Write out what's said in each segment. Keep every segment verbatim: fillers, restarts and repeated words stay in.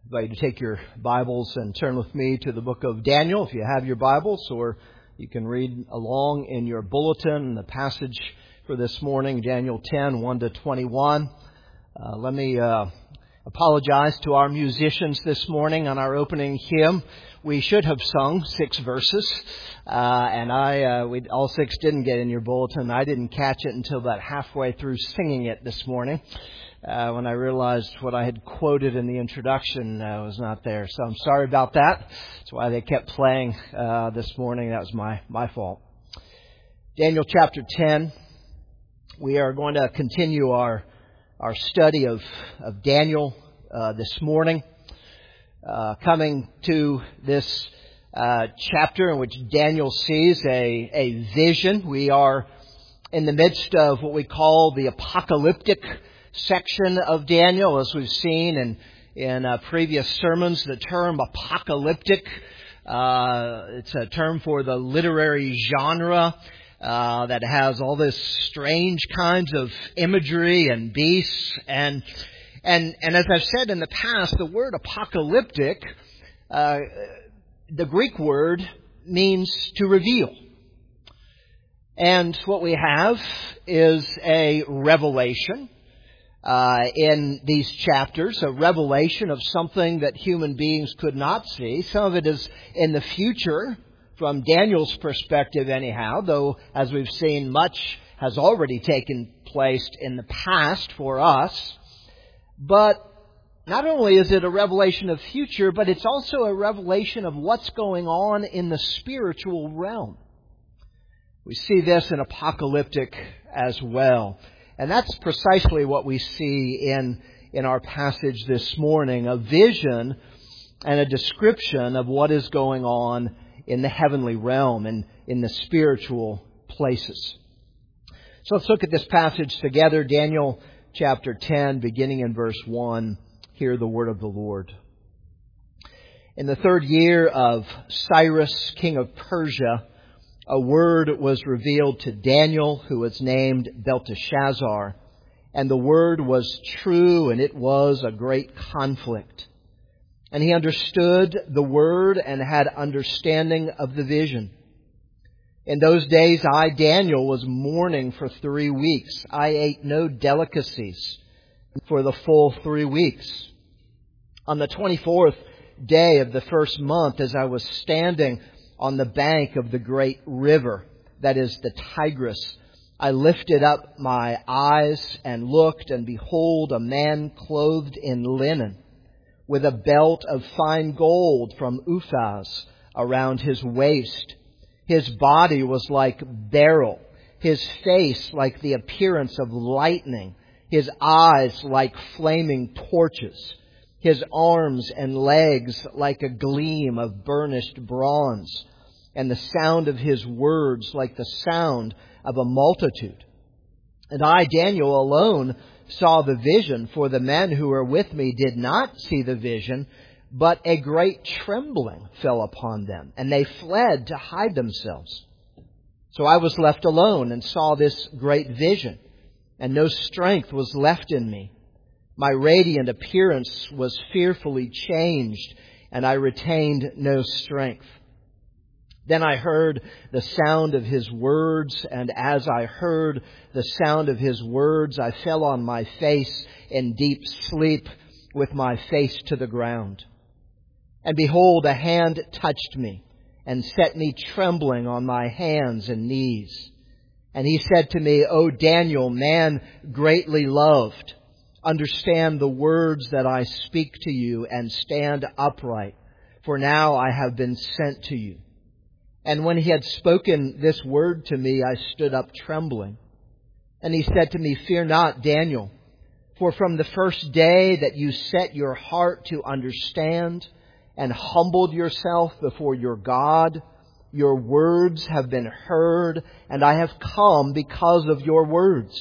I invite you to take your Bibles and turn with me to the book of Daniel if you have your Bibles, or you can read along in your bulletin the passage for this morning, Daniel ten, one to twenty-one. Uh, let me uh, apologize to our musicians this morning on our opening hymn. We should have sung six verses, uh, and I uh, we all six didn't get in your bulletin. I didn't catch it until about halfway through singing it this morning. Uh, when I realized what I had quoted in the introduction uh, was not there. So I'm sorry about that. That's why they kept playing uh, this morning. That was my, my fault. Daniel chapter ten. We are going to continue our our study of, of Daniel uh, this morning. Uh, coming to this uh, chapter in which Daniel sees a, a vision. We are in the midst of what we call the apocalyptic section of Daniel. As we've seen in, in uh, previous sermons, the term apocalyptic, uh, it's a term for the literary genre uh, that has all this strange kinds of imagery and beasts. And, and, and as I've said in the past, the word apocalyptic, uh, the Greek word means to reveal. And what we have is a revelation. Uh, in these chapters, a revelation of something that human beings could not see. Some of it is in the future, from Daniel's perspective anyhow, though, as we've seen, much has already taken place in the past for us. But not only is it a revelation of future, but it's also a revelation of what's going on in the spiritual realm. We see this in apocalyptic as well. And that's precisely what we see in, in our passage this morning, a vision and a description of what is going on in the heavenly realm and in the spiritual places. So let's look at this passage together, Daniel chapter ten, beginning in verse one. Hear the word of the Lord. In the third year of Cyrus, king of Persia, a word was revealed to Daniel, who was named Belteshazzar, and the word was true, and it was a great conflict. And he understood the word and had understanding of the vision. In those days, I, Daniel, was mourning for three weeks. I ate no delicacies for the full three weeks. On the twenty-fourth day of the first month, as I was standing on the bank of the great river, that is the Tigris, I lifted up my eyes and looked, and behold, a man clothed in linen, with a belt of fine gold from Uphaz around his waist. His body was like beryl, his face like the appearance of lightning, his eyes like flaming torches, his arms and legs like a gleam of burnished bronze, and the sound of his words like the sound of a multitude. And I, Daniel, alone saw the vision, for the men who were with me did not see the vision, but a great trembling fell upon them, and they fled to hide themselves. So I was left alone and saw this great vision, and no strength was left in me. My radiant appearance was fearfully changed, and I retained no strength. Then I heard the sound of his words, and as I heard the sound of his words, I fell on my face in deep sleep with my face to the ground. And behold, a hand touched me and set me trembling on my hands and knees. And he said to me, O Daniel, man greatly loved, understand the words that I speak to you and stand upright, for now I have been sent to you. And when he had spoken this word to me, I stood up trembling. And he said to me, Fear not, Daniel, for from the first day that you set your heart to understand and humbled yourself before your God, your words have been heard, and I have come because of your words.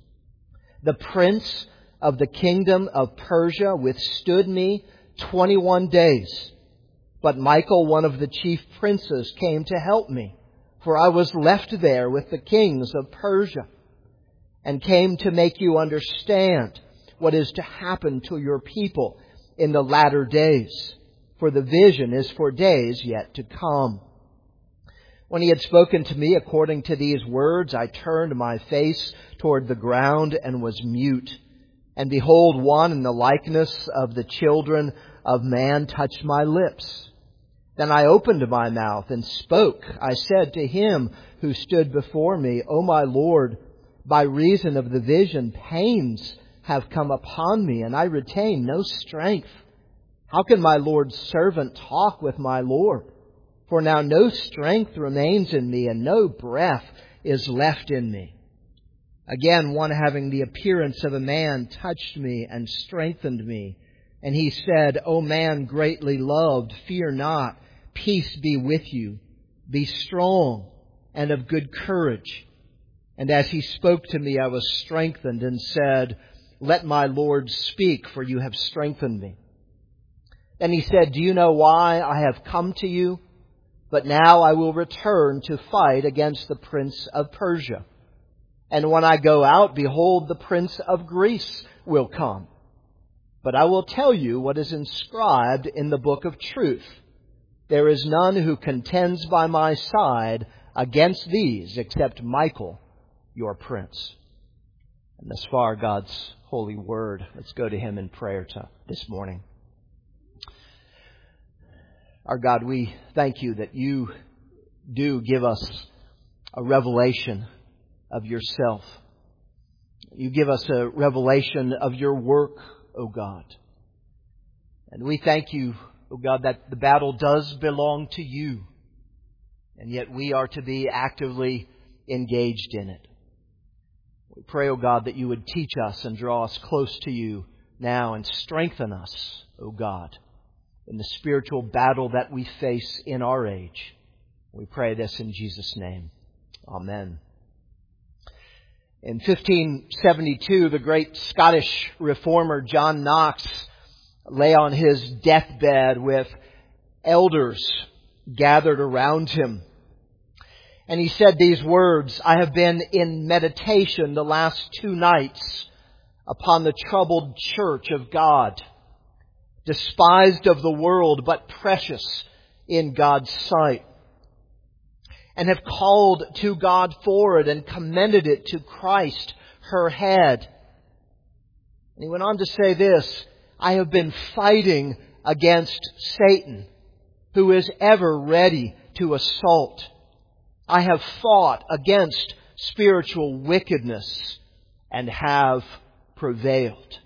The prince of the kingdom of Persia withstood me twenty-one days. But Michael, one of the chief princes, came to help me, for I was left there with the kings of Persia, and came to make you understand what is to happen to your people in the latter days, for the vision is for days yet to come. When he had spoken to me according to these words, I turned my face toward the ground and was mute. And behold, one in the likeness of the children of man touched my lips. Then I opened my mouth and spoke. I said to him who stood before me, O my Lord, by reason of the vision, pains have come upon me, and I retain no strength. How can my Lord's servant talk with my Lord? For now no strength remains in me, and no breath is left in me. Again, one having the appearance of a man touched me and strengthened me. And he said, O man greatly loved, fear not, peace be with you. Be strong and of good courage. And as he spoke to me, I was strengthened and said, Let my Lord speak, for you have strengthened me. Then he said, Do you know why I have come to you? But now I will return to fight against the prince of Persia. And when I go out, behold, the prince of Greece will come. But I will tell you what is inscribed in the book of truth. There is none who contends by my side against these except Michael, your prince. And thus far, God's holy word. Let's go to Him in prayer to this morning. Our God, we thank You that You do give us a revelation of Yourself. You give us a revelation of Your work, O God. And we thank You, O God, that the battle does belong to You. And yet we are to be actively engaged in it. We pray, O God, that You would teach us and draw us close to You now and strengthen us, O God, in the spiritual battle that we face in our age. We pray this in Jesus' name. Amen. In fifteen seventy-two, the great Scottish reformer John Knox lay on his deathbed with elders gathered around him. And he said these words, I have been in meditation the last two nights upon the troubled church of God, despised of the world, but precious in God's sight, and have called to God for it and commended it to Christ, her head. And he went on to say this, I have been fighting against Satan, who is ever ready to assault. I have fought against spiritual wickedness and have prevailed.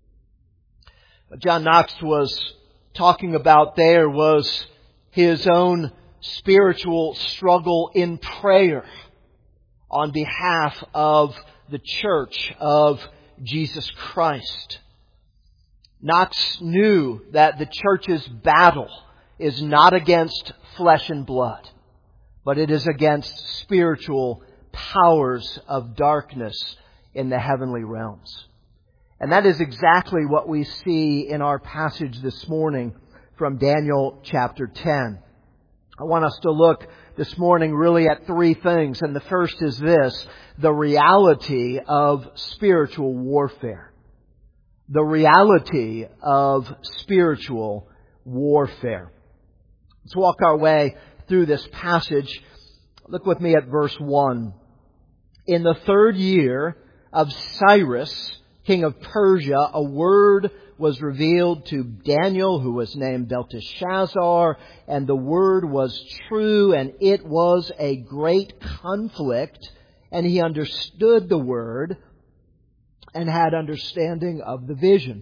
What John Knox was talking about there was his own spiritual struggle in prayer on behalf of the church of Jesus Christ. Knox knew that the church's battle is not against flesh and blood, but it is against spiritual powers of darkness in the heavenly realms. And that is exactly what we see in our passage this morning from Daniel chapter ten. I want us to look this morning really at three things. And the first is this, the reality of spiritual warfare. The reality of spiritual warfare. Let's walk our way through this passage. Look with me at verse one. In the third year of Cyrus, king of Persia, a word was revealed to Daniel, who was named Belteshazzar, and the word was true, and it was a great conflict, and he understood the word and had understanding of the vision.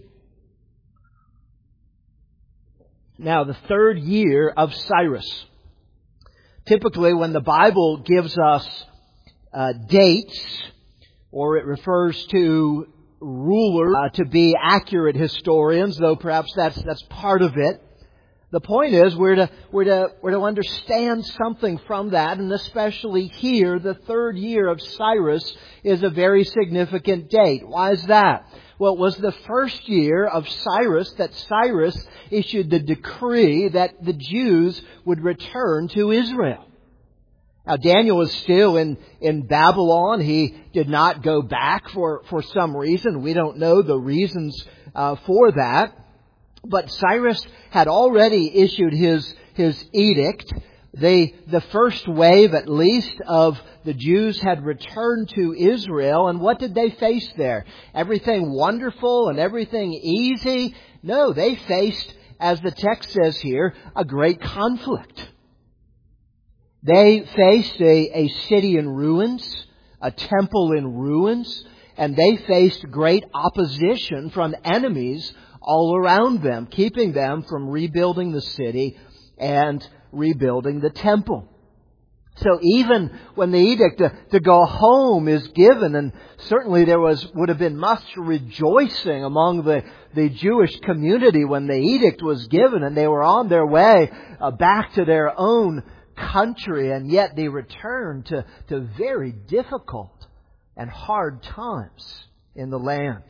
Now, the third year of Cyrus. Typically, when the Bible gives us uh, dates, or it refers to rulers, uh, to be accurate historians, though perhaps that's that's part of it. The point is, we're to we're to we're to understand something from that, and especially here, the third year of Cyrus is a very significant date. Why is that? Well, it was the first year of Cyrus that Cyrus issued the decree that the Jews would return to Israel. Now, Daniel was still in, in Babylon. He did not go back for, for some reason. We don't know the reasons uh, for that. But Cyrus had already issued his, his edict. They, the first wave, at least, of the Jews had returned to Israel. And what did they face there? Everything wonderful and everything easy? No, they faced, as the text says here, a great conflict. They faced a, a city in ruins, a temple in ruins, and they faced great opposition from enemies all around them, keeping them from rebuilding the city and rebuilding the temple. So even when the edict to, to go home is given, and certainly there was would have been much rejoicing among the, the Jewish community when the edict was given and they were on their way uh, back to their own country, and yet they returned to, to very difficult and hard times in the land.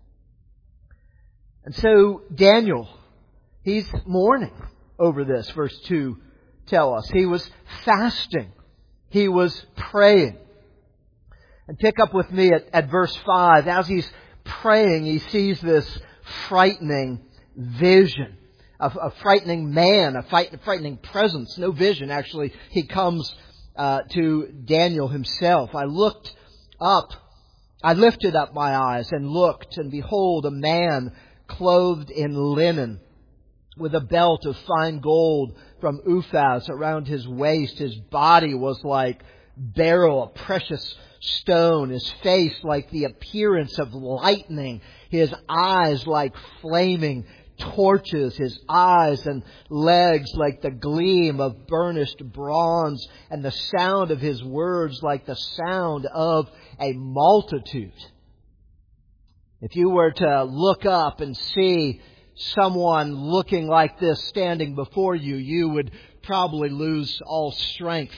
And so Daniel, he's mourning over this. Verse two tell us. He was fasting. He was praying. And pick up with me at, at verse five. As he's praying, he sees this frightening vision. A, a frightening man, a fight, frightening presence. No vision, actually. He comes uh, to Daniel himself. I looked up, I lifted up my eyes and looked, and behold, a man clothed in linen, with a belt of fine gold from Uphaz around his waist. His body was like beryl, a precious stone. His face like the appearance of lightning. His eyes like flaming torches. His eyes and legs like the gleam of burnished bronze. And the sound of his words like the sound of a multitude. If you were to look up and see someone looking like this standing before you, you would probably lose all strength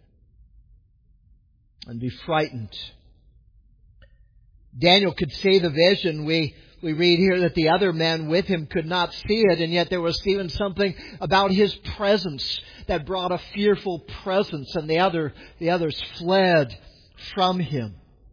and be frightened. Daniel could see the vision. We we read here that the other men with him could not see it, and yet there was even something about his presence that brought a fearful presence, and the other the others fled from him.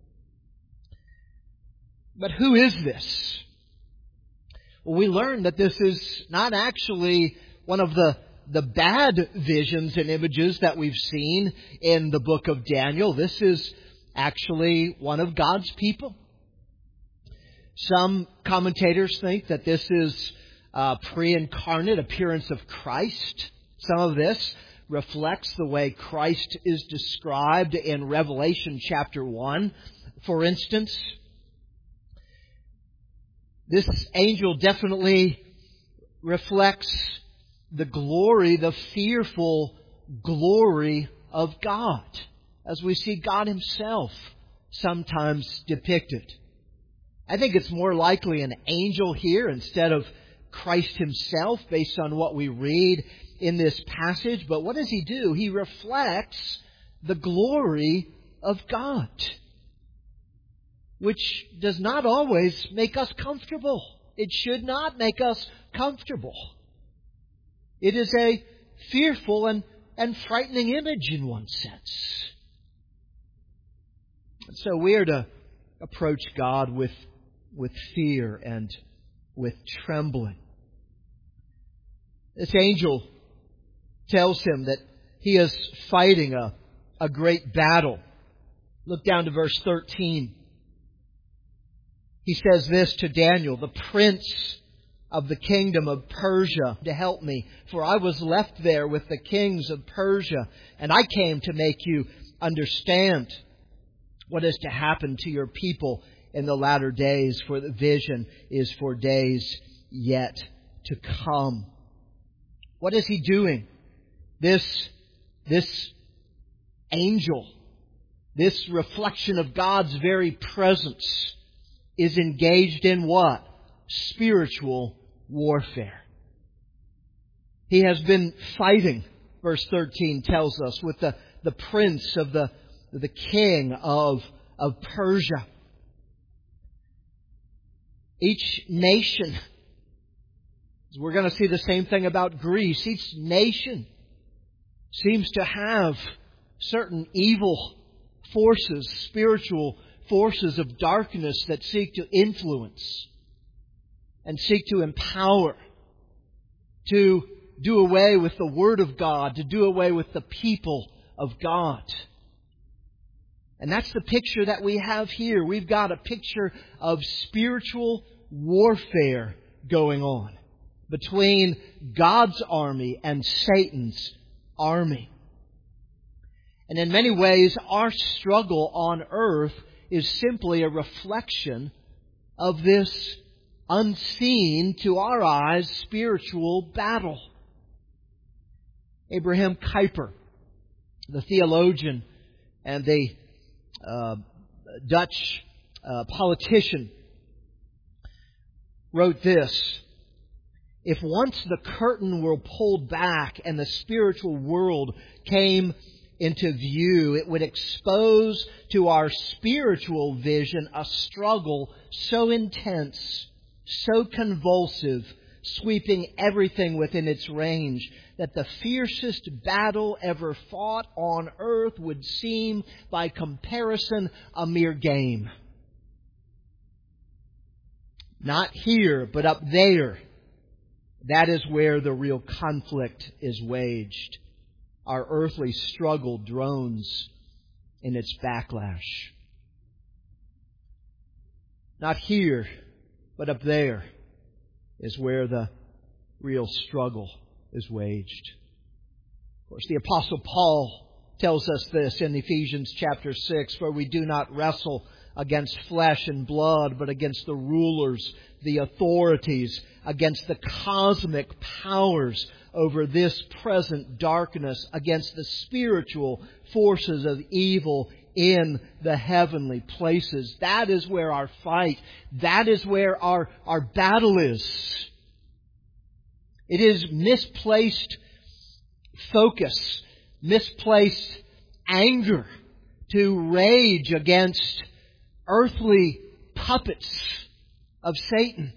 But who is this? Well, we learn that this is not actually one of the, the bad visions and images that we've seen in the book of Daniel. This is actually one of God's people. Some commentators think that this is a pre-incarnate appearance of Christ. Some of this reflects the way Christ is described in Revelation chapter one, for instance. This angel definitely reflects the glory, the fearful glory of God, as we see God Himself sometimes depicted. I think it's more likely an angel here instead of Christ Himself, based on what we read in this passage. But what does He do? He reflects the glory of God, which does not always make us comfortable. It should not make us comfortable. It is a fearful and, and frightening image in one sense. And so we are to approach God with, with fear and with trembling. This angel tells him that he is fighting a, a great battle. Look down to verse thirteen. He says this to Daniel, the prince of the kingdom of Persia, to help me, for I was left there with the kings of Persia, and I came to make you understand what is to happen to your people in the latter days, for the vision is for days yet to come. What is he doing? This, this angel, this reflection of God's very presence, is engaged in what? Spiritual warfare. He has been fighting, verse thirteen tells us, with the, the prince of the, the king of, of Persia. Each nation, we're going to see the same thing about Greece, each nation seems to have certain evil forces, spiritual forces of darkness that seek to influence and seek to empower to do away with the Word of God, to do away with the people of God. And that's the picture that we have here. We've got a picture of spiritual warfare going on between God's army and Satan's army. And in many ways, our struggle on earth is simply a reflection of this unseen, to our eyes, spiritual battle. Abraham Kuyper, the theologian and the uh, Dutch uh, politician, wrote this: if once the curtain were pulled back and the spiritual world came into view, it would expose to our spiritual vision a struggle so intense, so convulsive, sweeping everything within its range, that the fiercest battle ever fought on earth would seem, by comparison, a mere game. Not here, but up there. That is where the real conflict is waged. Our earthly struggle drones in its backlash. Not here, but up there is where the real struggle is waged. Of course, the Apostle Paul tells us this in Ephesians chapter six, for we do not wrestle against flesh and blood, but against the rulers, the authorities, against the cosmic powers over this present darkness, against the spiritual forces of evil in the heavenly places. That is where our fight, that is where our, our battle is. It is misplaced focus, misplaced anger to rage against earthly puppets of Satan.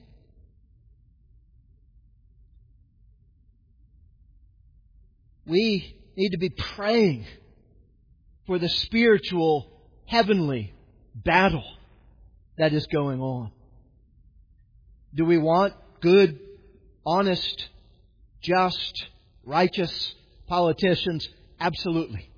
We need to be praying for the spiritual, heavenly battle that is going on. Do we want good, honest, just, righteous politicians? Absolutely.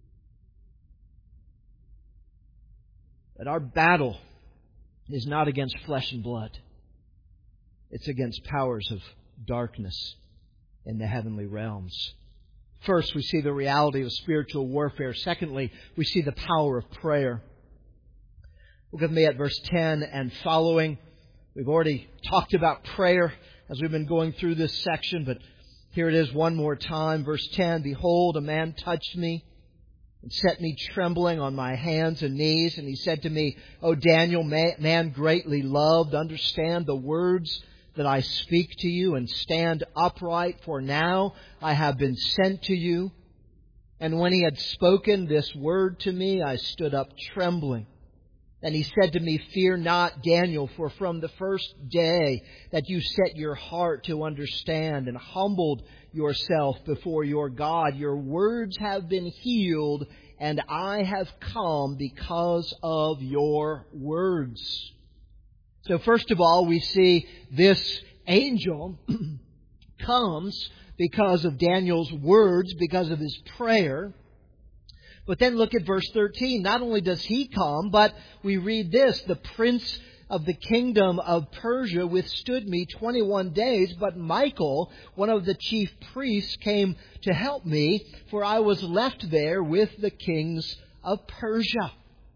But our battle is not against flesh and blood. It's against powers of darkness in the heavenly realms. First, we see the reality of spiritual warfare. Secondly, we see the power of prayer. Look with me at verse ten and following. We've already talked about prayer as we've been going through this section, but here it is one more time. Verse ten, behold, a man touched me and set me trembling on my hands and knees. And he said to me, O Daniel, man greatly loved, understand the words that I speak to you, and stand upright, for now I have been sent to you. And when he had spoken this word to me, I stood up trembling. And he said to me, fear not, Daniel, for from the first day that you set your heart to understand and humbled yourself before your God, your words have been healed, and I have come because of your words. So first of all, we see this angel comes because of Daniel's words, because of his prayer. But then look at verse thirteen. Not only does he come, but we read this, the prince of the kingdom of Persia withstood me twenty-one days, but Michael, one of the chief priests, came to help me, for I was left there with the kings of Persia.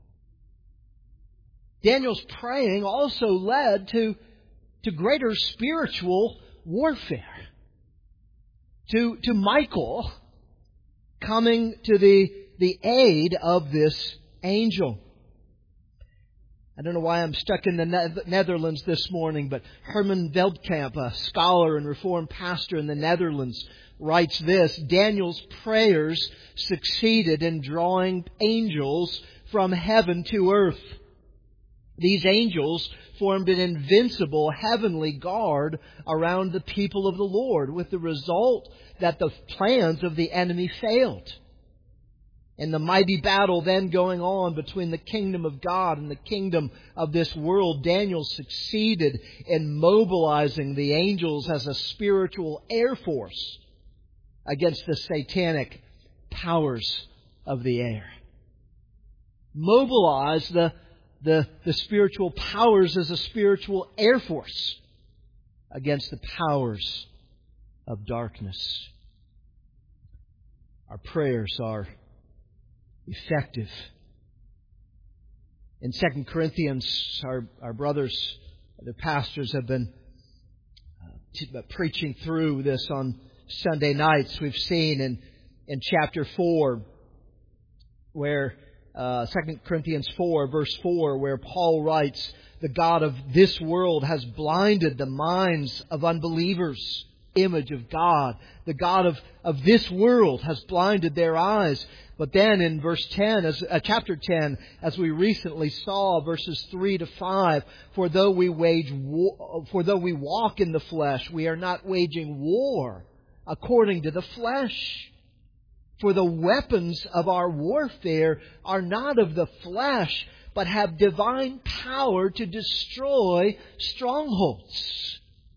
Daniel's praying also led to, to greater spiritual warfare. To, to Michael coming to the, the aid of this angel. I don't know why I'm stuck in the Netherlands this morning, but Herman Veldkamp, a scholar and Reformed pastor in the Netherlands, writes this: Daniel's prayers succeeded in drawing angels from heaven to earth. These angels formed an invincible heavenly guard around the people of the Lord, with the result that the plans of the enemy failed. And the mighty battle then going on between the kingdom of God and the kingdom of this world, Daniel succeeded in mobilizing the angels as a spiritual air force against the satanic powers of the air. Mobilize the, the, the spiritual powers as a spiritual air force against the powers of darkness. Our prayers are effective. In Second Corinthians, our, our brothers, the pastors have been uh, t- preaching through this on Sunday nights. We've seen in, in chapter four, where uh, Second Corinthians four, verse four, where Paul writes, "The God of this world has blinded the minds of unbelievers." Image of God. The God of, of this world has blinded their eyes. But then in verse ten, as, uh, chapter ten, as we recently saw, verses three to five, for though we wage war, for though we walk in the flesh, we are not waging war according to the flesh. For the weapons of our warfare are not of the flesh, but have divine power to destroy strongholds.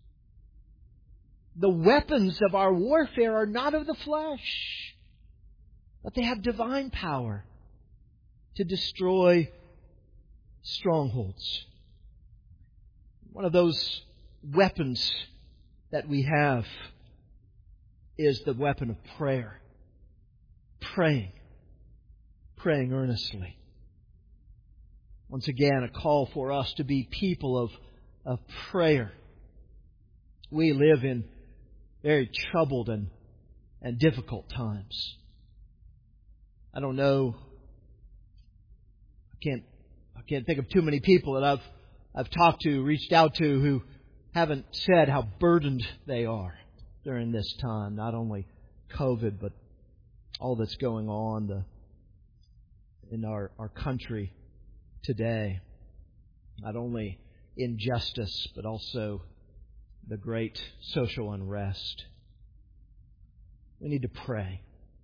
The weapons of our warfare are not of the flesh, but they have divine power to destroy strongholds. One of those weapons that we have is the weapon of prayer. Praying. Praying earnestly. Once again, a call for us to be people of, of prayer. We live in very troubled and, and difficult times. I don't know. I can't. I can't think of too many people that I've I've talked to, reached out to, who haven't said how burdened they are during this time. Not only COVID, but all that's going on the, in our, our country today. Not only injustice, but also the great social unrest. We need to pray.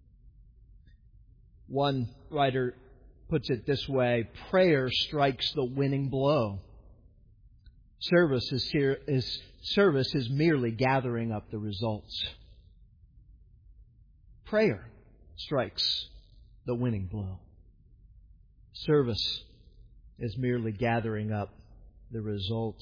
One writer puts it this way: prayer strikes the winning blow. Service is here is service is merely gathering up the results. Prayer strikes the winning blow. Service is merely gathering up the results.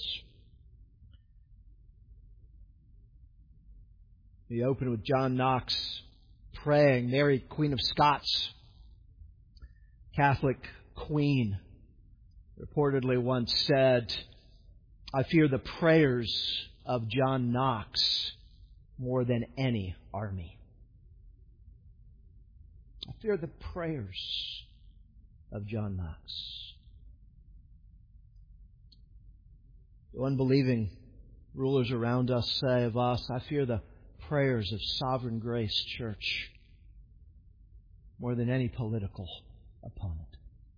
We open with John Knox praying. Mary, Queen of Scots, Catholic queen, reportedly once said, "I fear the prayers of John Knox more than any army." I fear the prayers of John Knox. The unbelieving rulers around us say of us, "I fear the prayers of Sovereign Grace Church more than any political opponent."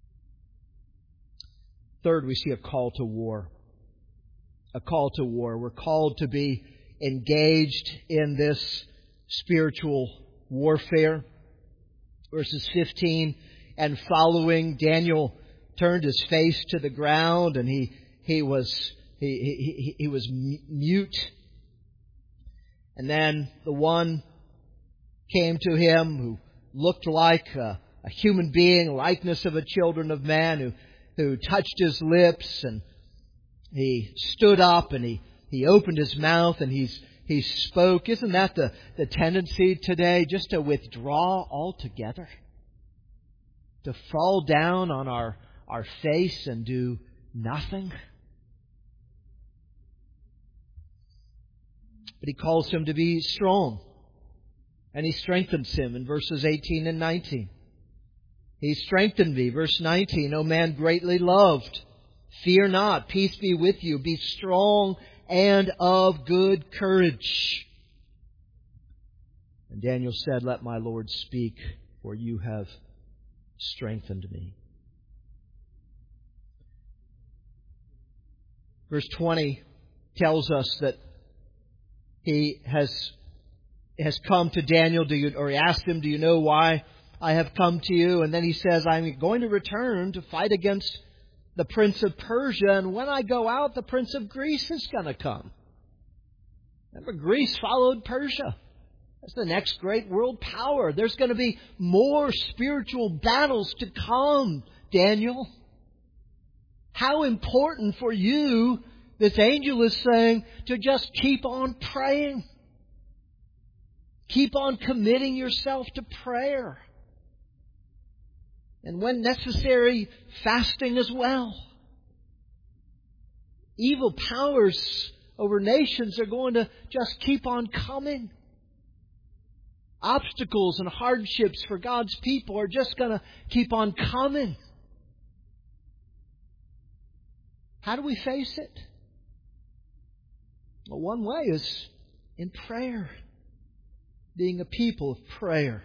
Third, we see a call to war. A call to war. We're called to be engaged in this spiritual warfare. Verses fifteen and following, Daniel turned his face to the ground and he he was he he, he was mute. And then the one came to him who looked like a, a human being, likeness of a children of man, who, who touched his lips, and he stood up and he, he opened his mouth and he's, he spoke. Isn't that the, the tendency today, just to withdraw altogether? To fall down on our, our face and do nothing? But He calls him to be strong. And He strengthens him in verses eighteen and nineteen. He strengthened me. Verse nineteen, "O man greatly loved, fear not, peace be with you. Be strong and of good courage." And Daniel said, "Let my Lord speak, for you have strengthened me." Verse twenty tells us that he has has come to Daniel, do you, or he asked him, "Do you know why I have come to you. And then he says, I'm going to return to fight against the prince of Persia. And when I go out, the prince of Greece is going to come. Remember, Greece followed Persia. That's the next great world power. There's going to be more spiritual battles to come, Daniel. How important for you, this angel is saying, to just keep on praying. Keep on committing yourself to prayer. And when necessary, fasting as well. Evil powers over nations are going to just keep on coming. Obstacles and hardships for God's people are just going to keep on coming. How do we face it? Well, one way is in prayer. Being a people of prayer.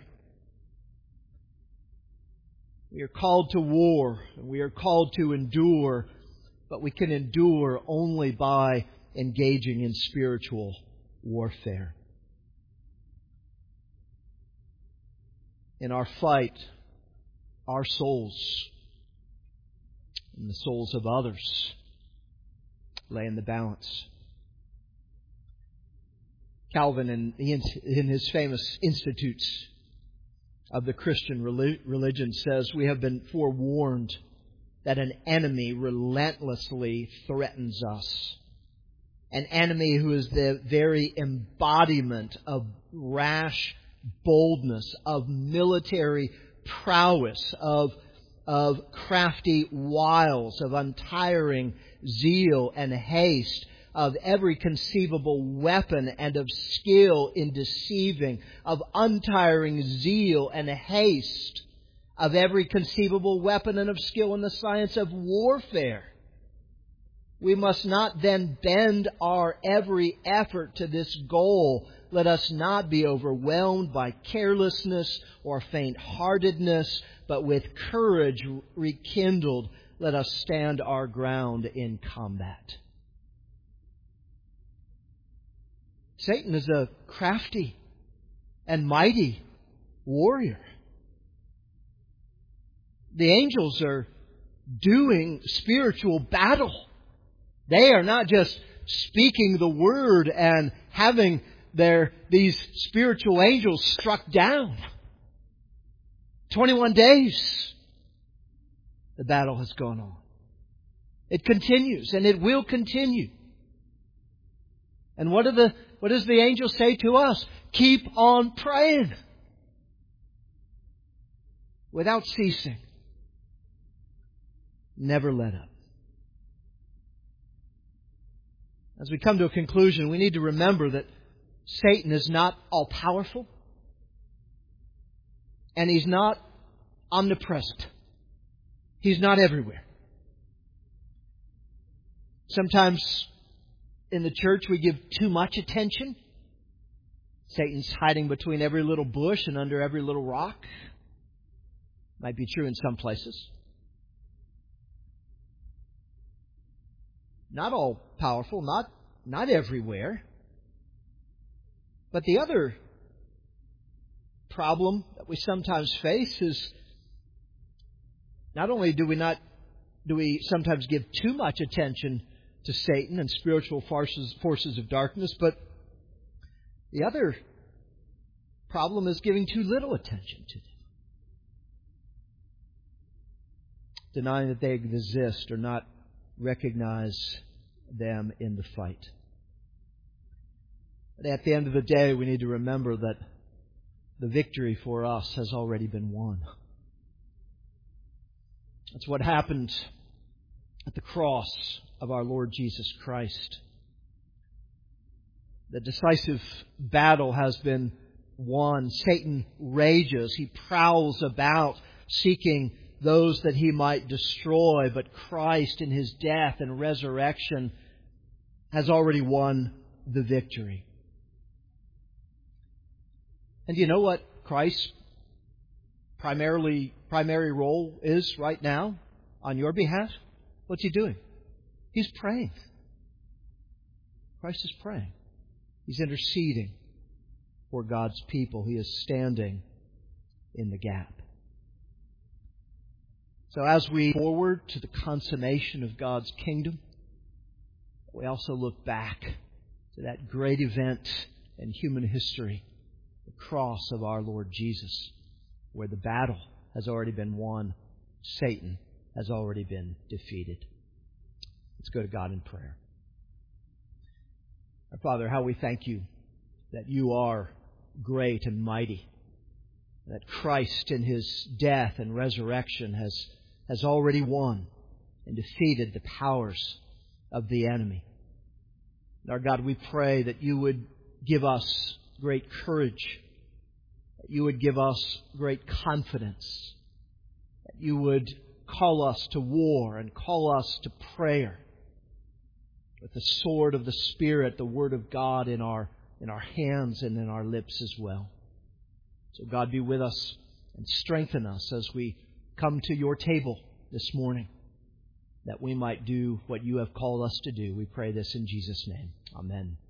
We are called to war, and we are called to endure, but we can endure only by engaging in spiritual warfare. In our fight, our souls and the souls of others lay in the balance. Calvin, in, in his famous Institutes of the Christian Religion, says, we have been forewarned that an enemy relentlessly threatens us. An enemy who is the very embodiment of rash boldness, of military prowess, of, of crafty wiles, of untiring zeal and haste, of every conceivable weapon and of skill in deceiving, of untiring zeal and haste, of every conceivable weapon and of skill in the science of warfare. We must not then bend our every effort to this goal. Let us not be overwhelmed by carelessness or faint-heartedness, but with courage rekindled, let us stand our ground in combat. Satan is a crafty and mighty warrior. The angels are doing spiritual battle. They are not just speaking the word and having their these spiritual angels struck down. twenty-one days the battle has gone on. It continues, and it will continue. And what are the what does the angel say to us? Keep on praying without ceasing. Never let up. As we come to a conclusion, we need to remember that Satan is not all-powerful, and he's not omnipresent. He's not everywhere. Sometimes in the church we give too much attention. Satan's hiding between every little bush and under every little rock. Might be true in some places. Not all powerful, not, not everywhere. But the other problem that we sometimes face is not only do we not do we sometimes give too much attention to Satan and spiritual forces, forces of darkness, but the other problem is giving too little attention to them. Denying that they exist or not recognize them in the fight. But at the end of the day, we need to remember that the victory for us has already been won. That's what happened at the cross of our Lord Jesus Christ. The decisive battle has been won. Satan rages. He prowls about seeking those that he might destroy, but Christ in His death and resurrection has already won the victory. And do you know what Christ's primarily primary role is right now on your behalf? What's He doing? He's praying. Christ is praying. He's interceding for God's people. He is standing in the gap. So as we forward to the consummation of God's kingdom, we also look back to that great event in human history, the cross of our Lord Jesus, where the battle has already been won, Satan has already been defeated. Let's go to God in prayer. Our Father, how we thank You that You are great and mighty, that Christ in His death and resurrection has, has already won and defeated the powers of the enemy. And our God, we pray that You would give us great courage, that You would give us great confidence, that You would call us to war and call us to prayer with the sword of the Spirit, the Word of God in our, in our hands and in our lips as well. So God, be with us and strengthen us as we come to Your table this morning, that we might do what You have called us to do. We pray this in Jesus' name. Amen.